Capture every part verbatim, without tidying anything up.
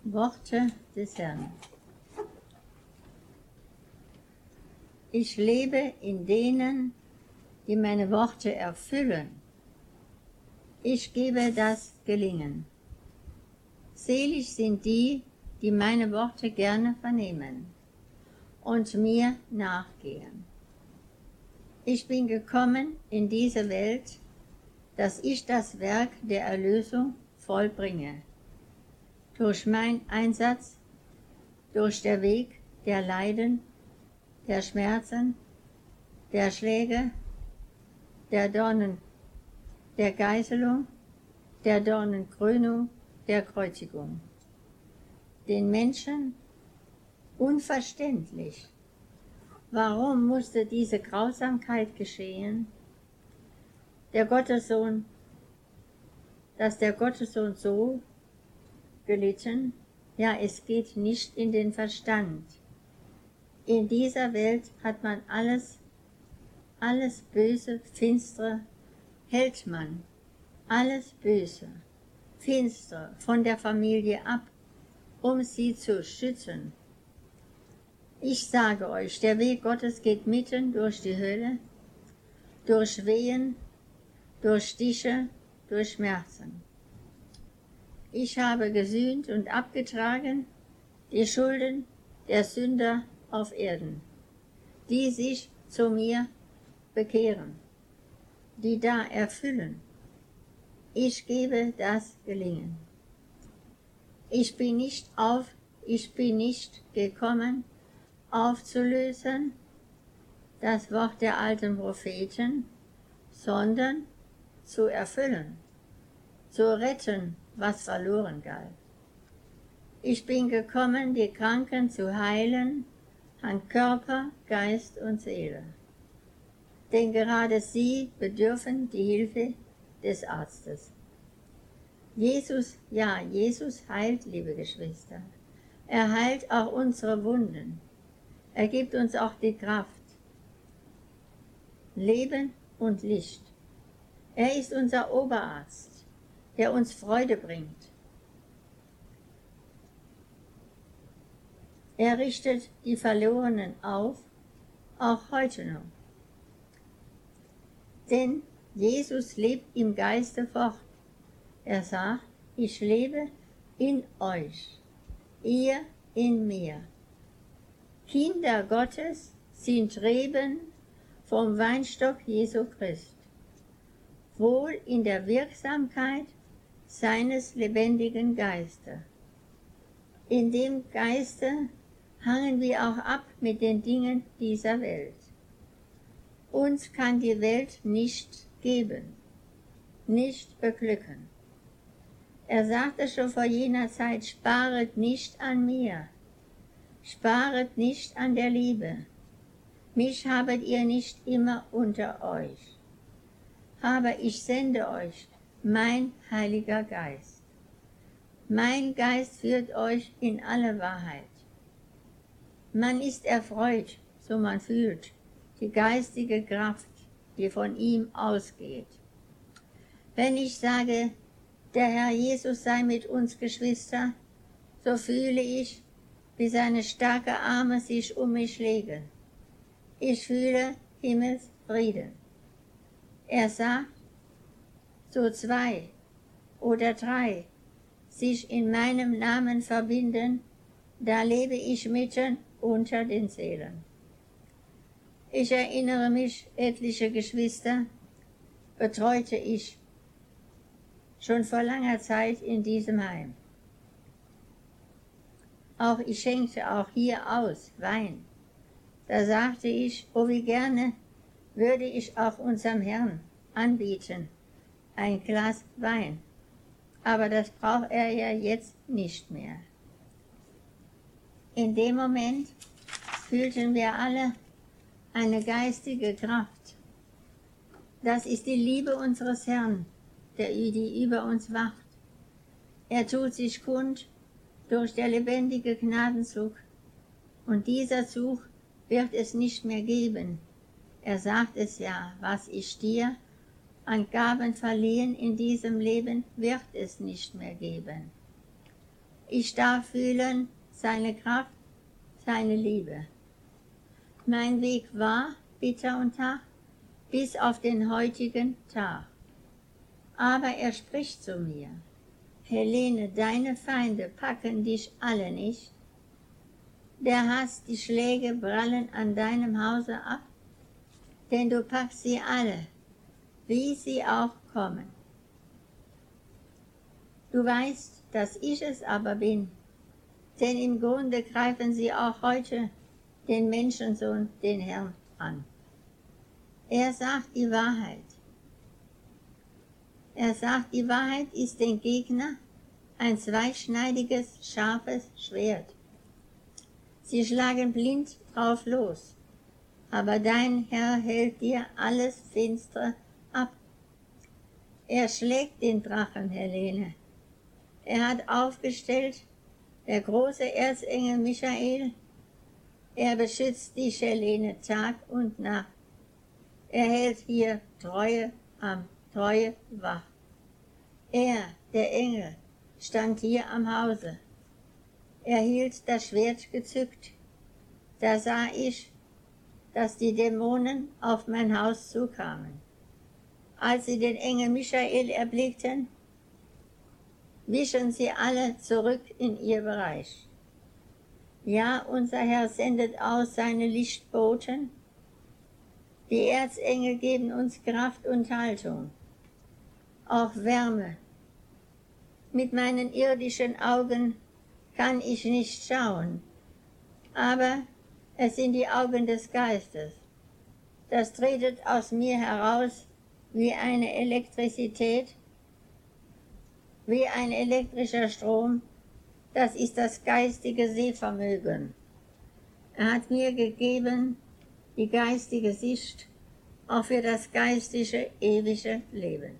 Worte des Herrn. Ich lebe in denen, die meine Worte erfüllen. Ich gebe das Gelingen. Selig sind die, die meine Worte gerne vernehmen und mir nachgehen. Ich bin gekommen in diese Welt, dass ich das Werk der Erlösung vollbringe. Durch meinen Einsatz, durch den Weg der Leiden, der Schmerzen, der Schläge, der Dornen, der Geißelung, der Dornenkrönung, der Kreuzigung. Den Menschen unverständlich. Warum musste diese Grausamkeit geschehen? Der Gottessohn, dass der Gottessohn so gelitten, ja, es geht nicht in den Verstand. In dieser Welt hat man alles, alles Böse, Finstere, hält man, alles Böse, Finstere von der Familie ab, um sie zu schützen. Ich sage euch, der Weg Gottes geht mitten durch die Hölle, durch Wehen, durch Stiche, durch Schmerzen. Ich habe gesühnt und abgetragen die Schulden der Sünder auf Erden, die sich zu mir bekehren, die da erfüllen. Ich gebe das Gelingen. Ich bin nicht auf, ich bin nicht gekommen, aufzulösen das Wort der alten Propheten, sondern zu erfüllen, zu retten, was verloren galt. Ich bin gekommen, die Kranken zu heilen, an Körper, Geist und Seele. Denn gerade sie bedürfen die Hilfe des Arztes. Jesus, ja, Jesus heilt, liebe Geschwister. Er heilt auch unsere Wunden. Er gibt uns auch die Kraft. Leben und Licht. Er ist unser Oberarzt, der uns Freude bringt. Er richtet die Verlorenen auf, auch heute noch. Denn Jesus lebt im Geiste fort. Er sagt, ich lebe in euch, ihr in mir. Kinder Gottes sind Reben vom Weinstock Jesu Christ, wohl in der Wirksamkeit seines lebendigen Geistes. In dem Geiste hangen wir auch ab mit den Dingen dieser Welt. Uns kann die Welt nicht geben, nicht beglücken. Er sagte schon vor jener Zeit, sparet nicht an mir, sparet nicht an der Liebe. Mich habet ihr nicht immer unter euch, aber ich sende euch mein Heiliger Geist. Mein Geist führt euch in alle Wahrheit. Man ist erfreut, so man fühlt, die geistige Kraft, die von ihm ausgeht. Wenn ich sage, der Herr Jesus sei mit uns, Geschwister, so fühle ich, wie seine starken Arme sich um mich legen. Ich fühle Himmelsfrieden. Er sagt, so zwei oder drei sich in meinem Namen verbinden, da lebe ich mitten unter den Seelen. Ich erinnere mich, etliche Geschwister betreute ich schon vor langer Zeit in diesem Heim. Auch ich schenkte auch hier aus Wein. Da sagte ich, oh wie gerne würde ich auch unserem Herrn anbieten, ein Glas Wein. Aber das braucht er ja jetzt nicht mehr. In dem Moment fühlten wir alle eine geistige Kraft. Das ist die Liebe unseres Herrn, der, die über uns wacht. Er tut sich kund durch der lebendige Gnadenzug. Und dieser Zug wird es nicht mehr geben. Er sagt es ja, was ich dir an Gaben verliehen in diesem Leben, wird es nicht mehr geben. Ich darf fühlen seine Kraft, seine Liebe. Mein Weg war bitter und hart, bis auf den heutigen Tag. Aber er spricht zu mir: Helene, deine Feinde packen dich alle nicht. Der Hass, die Schläge prallen an deinem Hause ab, denn du packst sie alle, wie sie auch kommen. Du weißt, dass ich es aber bin, denn im Grunde greifen sie auch heute den Menschensohn, den Herrn, an. Er sagt die Wahrheit. Er sagt, die Wahrheit ist den Gegner ein zweischneidiges, scharfes Schwert. Sie schlagen blind drauf los, aber dein Herr hält dir alles Finstere ab. Er schlägt den Drachen, Helene. Er hat aufgestellt, der große Erzengel Michael. Er beschützt dich, Helene, Tag und Nacht. Er hält hier Treue am Treue wach. Er, der Engel, stand hier am Hause. Er hielt das Schwert gezückt. Da sah ich, dass die Dämonen auf mein Haus zukamen. Als sie den Engel Michael erblickten, wichen sie alle zurück in ihr Bereich. Ja, unser Herr sendet aus seine Lichtboten. Die Erzengel geben uns Kraft und Haltung, auch Wärme. Mit meinen irdischen Augen kann ich nicht schauen, aber es sind die Augen des Geistes. Das tretet aus mir heraus wie eine Elektrizität, wie ein elektrischer Strom. Das ist das geistige Sehvermögen. Er hat mir gegeben die geistige Sicht auch für das geistige, ewige Leben.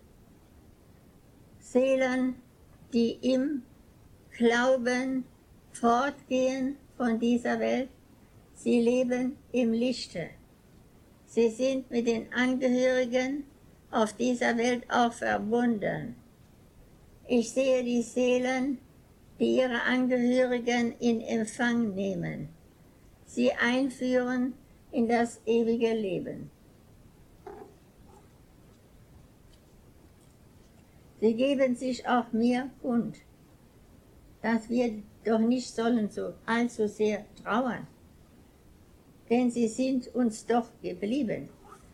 Seelen, die im Glauben fortgehen von dieser Welt, sie leben im Lichte. Sie sind mit den Angehörigen auf dieser Welt auch verbunden. Ich sehe die Seelen, die ihre Angehörigen in Empfang nehmen, sie einführen in das ewige Leben. Sie geben sich auch mir kund, dass wir doch nicht sollen so allzu sehr trauern, denn sie sind uns doch geblieben.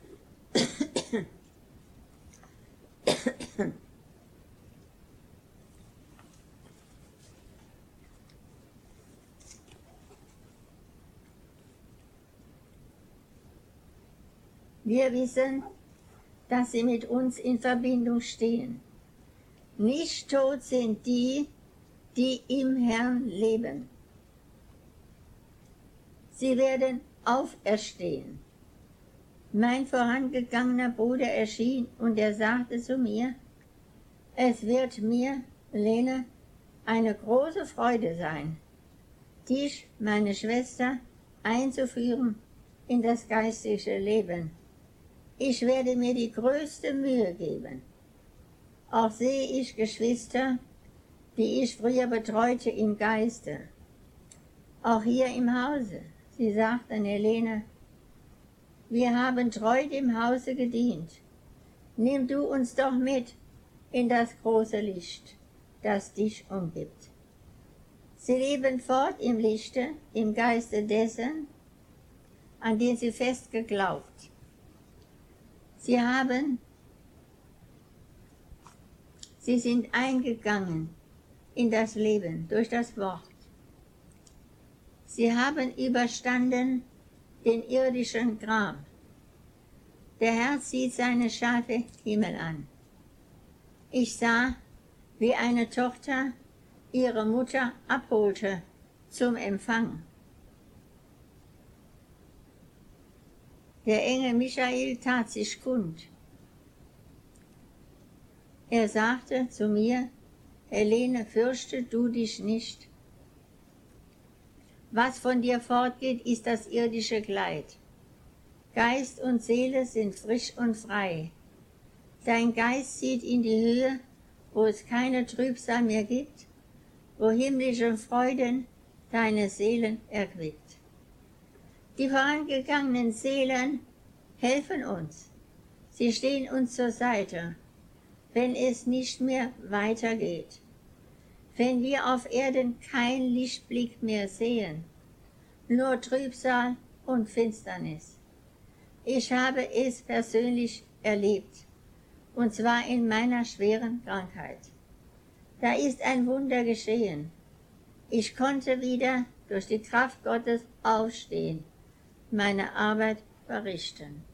Wir wissen, dass sie mit uns in Verbindung stehen. Nicht tot sind die, die im Herrn leben. Sie werden auferstehen. Mein vorangegangener Bruder erschien und er sagte zu mir: Es wird mir, Lene, eine große Freude sein, dich, meine Schwester, einzuführen in das geistliche Leben. Ich werde mir die größte Mühe geben. Auch sehe ich Geschwister, die ich früher betreute im Geiste, auch hier im Hause. Sie sagten, Helene, wir haben treu dem Hause gedient. Nimm du uns doch mit in das große Licht, das dich umgibt. Sie leben fort im Lichte, im Geiste dessen, an den sie fest geglaubt. Sie haben, sie sind eingegangen in das Leben durch das Wort. Sie haben überstanden den irdischen Gram. Der Herr zieht seine Schafe Himmel an. Ich sah, wie eine Tochter ihre Mutter abholte zum Empfang. Der Engel Michael tat sich kund. Er sagte zu mir, Helene, fürchte du dich nicht. Was von dir fortgeht, ist das irdische Kleid. Geist und Seele sind frisch und frei. Dein Geist zieht in die Höhe, wo es keine Trübsal mehr gibt, wo himmlische Freuden deine Seelen erquickt. Die vorangegangenen Seelen helfen uns. Sie stehen uns zur Seite, wenn es nicht mehr weitergeht. Wenn wir auf Erden keinen Lichtblick mehr sehen, nur Trübsal und Finsternis. Ich habe es persönlich erlebt, und zwar in meiner schweren Krankheit. Da ist ein Wunder geschehen. Ich konnte wieder durch die Kraft Gottes aufstehen, meine Arbeit verrichten.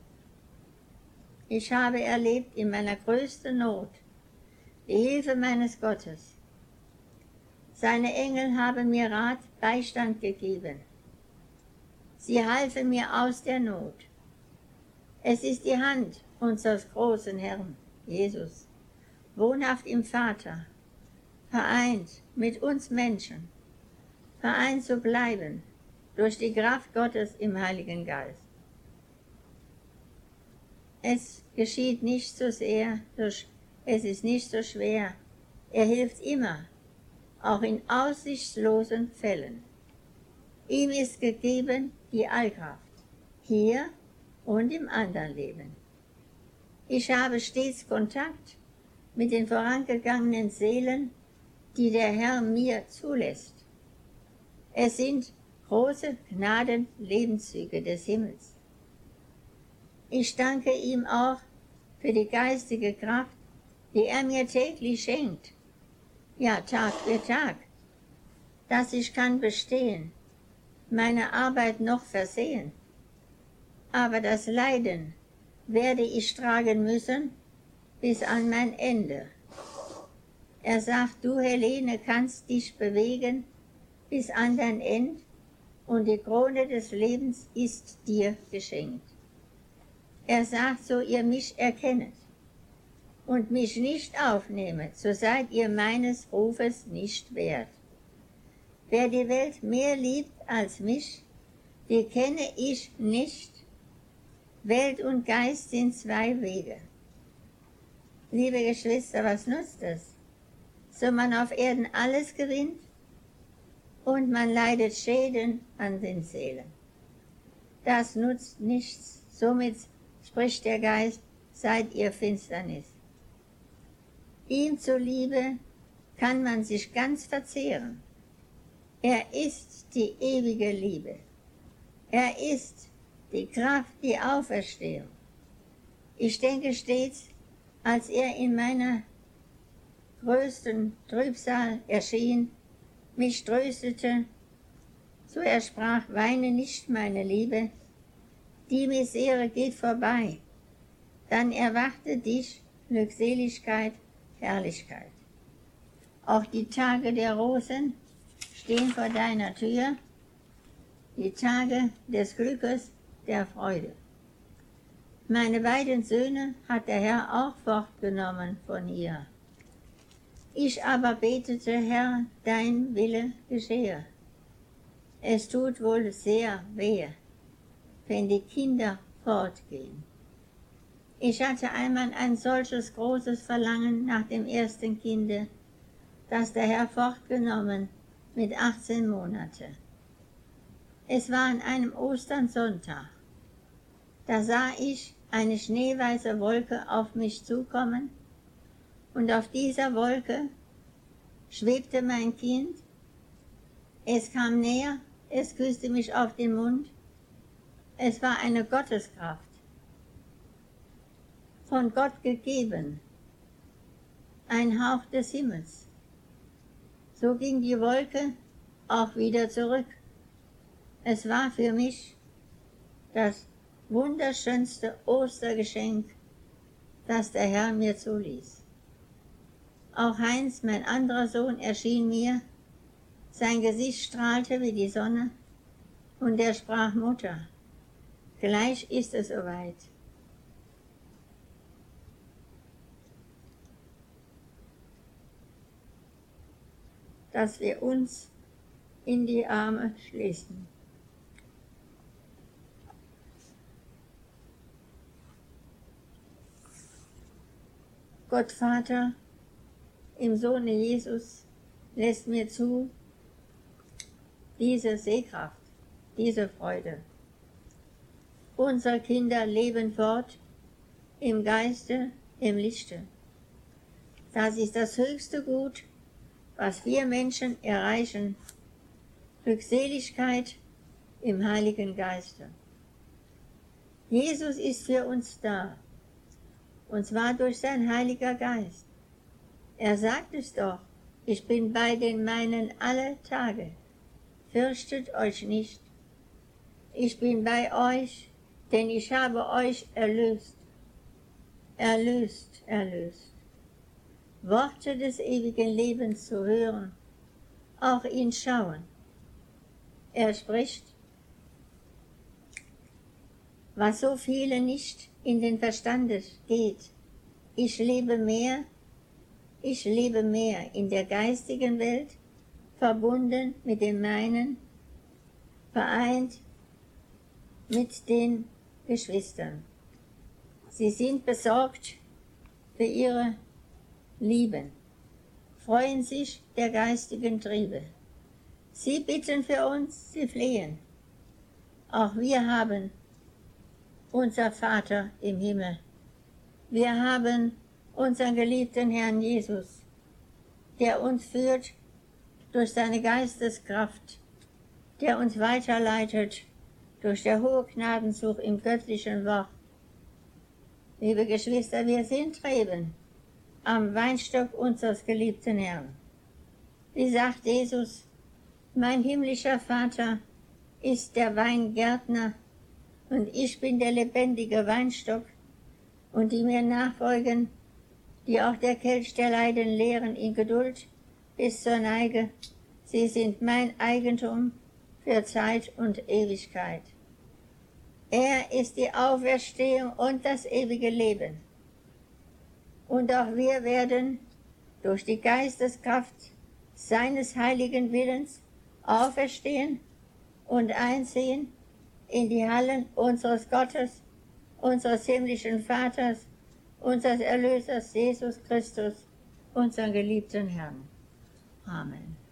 Ich habe erlebt in meiner größten Not die Hilfe meines Gottes. Seine Engel haben mir Rat, Beistand gegeben. Sie halfen mir aus der Not. Es ist die Hand unseres großen Herrn, Jesus, wohnhaft im Vater, vereint mit uns Menschen, vereint zu bleiben durch die Kraft Gottes im Heiligen Geist. Es geschieht nicht so sehr, es ist nicht so schwer. Er hilft immer, auch in aussichtslosen Fällen. Ihm ist gegeben die Allkraft, hier und im anderen Leben. Ich habe stets Kontakt mit den vorangegangenen Seelen, die der Herr mir zulässt. Es sind große Gnadenlebenszüge des Himmels. Ich danke ihm auch für die geistige Kraft, die er mir täglich schenkt, ja Tag für Tag, dass ich kann bestehen, meine Arbeit noch versehen. Aber das Leiden werde ich tragen müssen bis an mein Ende. Er sagt, du Helene kannst dich bewegen bis an dein End und die Krone des Lebens ist dir geschenkt. Er sagt, so ihr mich erkennet und mich nicht aufnehmet, so seid ihr meines Rufes nicht wert. Wer die Welt mehr liebt als mich, die kenne ich nicht. Welt und Geist sind zwei Wege. Liebe Geschwister, was nutzt es, so man auf Erden alles gewinnt und man leidet Schäden an den Seelen? Das nutzt nichts. Somit spricht der Geist, seid ihr Finsternis. Ihm zuliebe kann man sich ganz verzehren. Er ist die ewige Liebe. Er ist die Kraft, die Auferstehung. Ich denke stets, als er in meiner größten Trübsal erschien, mich tröstete, so er sprach, weine nicht, meine Liebe, die Misere geht vorbei, dann erwartet dich Glückseligkeit, Herrlichkeit. Auch die Tage der Rosen stehen vor deiner Tür, die Tage des Glückes, der Freude. Meine beiden Söhne hat der Herr auch fortgenommen von ihr. Ich aber betete, Herr, dein Wille geschehe. Es tut wohl sehr weh, wenn die Kinder fortgehen. Ich hatte einmal ein solches großes Verlangen nach dem ersten Kinde, das der Herr fortgenommen mit achtzehn Monate. Es war an einem Osternsonntag. Da sah ich eine schneeweiße Wolke auf mich zukommen und auf dieser Wolke schwebte mein Kind. Es kam näher, es küsste mich auf den Mund. Es war eine Gotteskraft, von Gott gegeben, ein Hauch des Himmels. So ging die Wolke auch wieder zurück. Es war für mich das wunderschönste Ostergeschenk, das der Herr mir zuließ. Auch Heinz, mein anderer Sohn, erschien mir, sein Gesicht strahlte wie die Sonne, und er sprach, Mutter, gleich ist es soweit. Dass wir uns in die Arme schließen. Gott Vater, im Sohne Jesus, lässt mir zu, diese Sehkraft, diese Freude. Unsere Kinder leben fort im Geiste, im Lichte. Das ist das höchste Gut, was wir Menschen erreichen. Glückseligkeit im Heiligen Geiste. Jesus ist für uns da, und zwar durch sein Heiliger Geist. Er sagt es doch, ich bin bei den meinen alle Tage. Fürchtet euch nicht. Ich bin bei euch, denn ich habe euch erlöst. Erlöst, erlöst. Worte des ewigen Lebens zu hören, auch ihn schauen. Er spricht, was so viele nicht in den Verstand geht. Ich lebe mehr, ich lebe mehr in der geistigen Welt, verbunden mit dem meinen, vereint mit den Geschwistern. Sie sind besorgt für ihre Lieben, freuen sich der geistigen Triebe. Sie bitten für uns, sie flehen. Auch wir haben unser Vater im Himmel. Wir haben unseren geliebten Herrn Jesus, der uns führt durch seine Geisteskraft, der uns weiterleitet durch der hohe Gnadenzug im göttlichen Wort. Liebe Geschwister, wir sind Reben am Weinstock unseres geliebten Herrn. Wie sagt Jesus, mein himmlischer Vater ist der Weingärtner und ich bin der lebendige Weinstock, und die mir nachfolgen, die auch der Kelch der Leiden lehren in Geduld bis zur Neige, sie sind mein Eigentum für Zeit und Ewigkeit. Er ist die Auferstehung und das ewige Leben. Und auch wir werden durch die Geisteskraft seines heiligen Willens auferstehen und einziehen in die Hallen unseres Gottes, unseres himmlischen Vaters, unseres Erlösers Jesus Christus, unseren geliebten Herrn. Amen.